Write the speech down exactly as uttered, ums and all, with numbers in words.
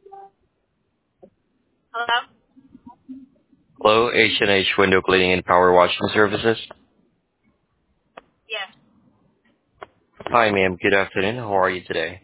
Hello? Hello, H and H Window Cleaning and Power Washing Services. Yes. Hi, ma'am. Good afternoon. How are you today?